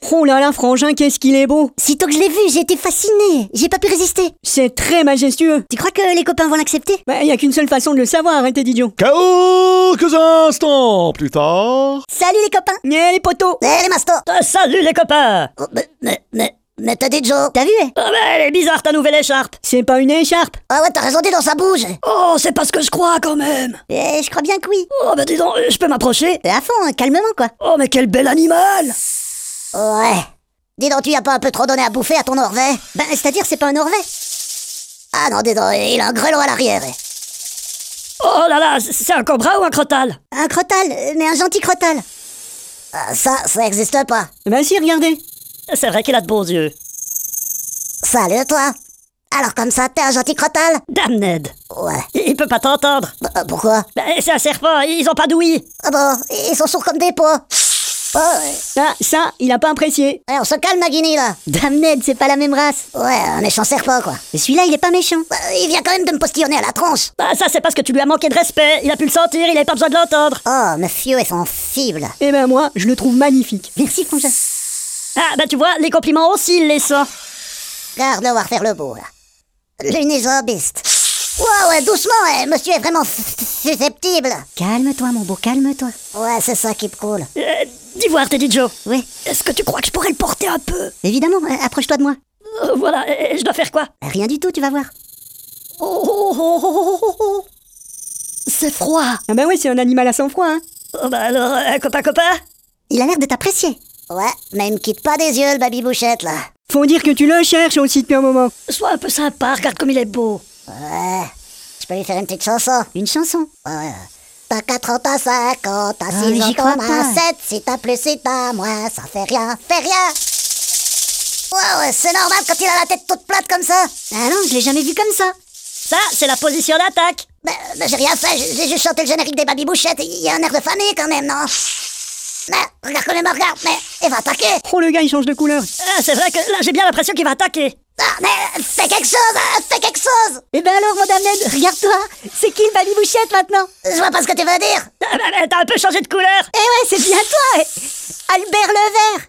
Oh là là, Frangin, qu'est-ce qu'il est beau. Sitôt que je l'ai vu, j'ai été fascinée. J'ai pas pu résister. C'est très majestueux. Tu crois que les copains vont l'accepter? Bah, y a qu'une seule façon de le savoir, arrêtez d'idiot. Quelques instants plus tard... Salut les copains. Les potos. Les mastos. Salut les copains. Oh, mais t'as dit Joe. T'as vu, hein? Ah bah, elle est bizarre ta nouvelle écharpe. C'est pas une écharpe. Ah ouais, t'as raison, dis donc, ça bouge. Oh, c'est pas ce que je crois quand même. Je crois bien que oui. Oh bah dis donc, je peux m'approcher? À fond, hein, calmement quoi. Oh mais quel bel animal. Ouais. Dis donc, tu as pas un peu trop donné à bouffer à ton Norvais? Ben, c'est-à-dire, c'est pas un Norvais. Ah non, dis donc, il a un grelot à l'arrière. Oh là là, c'est un cobra ou un crotal? Un crotal, mais un gentil crotal. Ah, ça existe pas. Bah si, regardez. C'est vrai qu'il a de beaux yeux. Salut toi. Alors comme ça, t'es un gentil crotal? Damned. Ouais. Il peut pas t'entendre. Pourquoi? Bah, c'est un serpent, ils ont pas d'ouïe. Ah bon, ils sont sourds comme des pois. Oh, ouais. Ah, ça, il a pas apprécié. On se calme, Nagini, là. Damned, c'est pas la même race. Ouais, un méchant serpent, quoi. Mais celui-là, il est pas méchant. Il vient quand même de me postillonner à la tronche. Bah ça c'est parce que tu lui as manqué de respect. Il a pu le sentir, il avait pas besoin de l'entendre. Oh, monsieur est sensible. Eh ben moi, je le trouve magnifique. Merci, Frangin. Ah bah tu vois, les compliments aussi il les sent. Garde-le voir faire le beau, là. L'unisobiste. Ouais, doucement, monsieur est vraiment susceptible. Calme-toi, mon beau, calme-toi. Ouais, c'est ça qui me coule. Dis voir, Teddy Joe. Oui, Est-ce que tu crois que je pourrais le porter un peu? évidemment, approche-toi de moi. Voilà, et je dois faire quoi? Rien du tout, tu vas voir. Oh. C'est froid. Ah bah ouais, c'est un animal à sang-froid, hein. Oh bah alors, copain. Il a l'air de t'apprécier. Ouais, mais il me quitte pas des yeux, le baby bouchette, là. Faut dire que tu le cherches aussi depuis un moment. Sois un peu sympa, regarde comme il est beau. Ouais, je peux lui faire une petite chanson. Une chanson. Ouais. T'as 4 ans, t'as 5 ans, t'as 6 mais ans, j'y t'en crois as pas. 7, si t'as plus, si t'as moins, ça fait rien, Ouais, c'est normal quand il a la tête toute plate comme ça. Ah non, je l'ai jamais vu comme ça. Ça, c'est la position d'attaque. Mais j'ai rien fait, j'ai juste chanté le générique des baby bouchettes, il y a un air de famille quand même, non? Regarde comme il me regarde, mais il va attaquer. Oh, le gars, il change de couleur. Ah, c'est vrai que là j'ai bien l'impression qu'il va attaquer. Ah, mais fais quelque chose. Eh ben alors, mon Damned, regarde-toi. C'est qui le baby bouchette maintenant? Je vois pas ce que tu veux dire. Ah, bah, t'as un peu changé de couleur. Eh ouais, c'est bien toi. Albert Levert.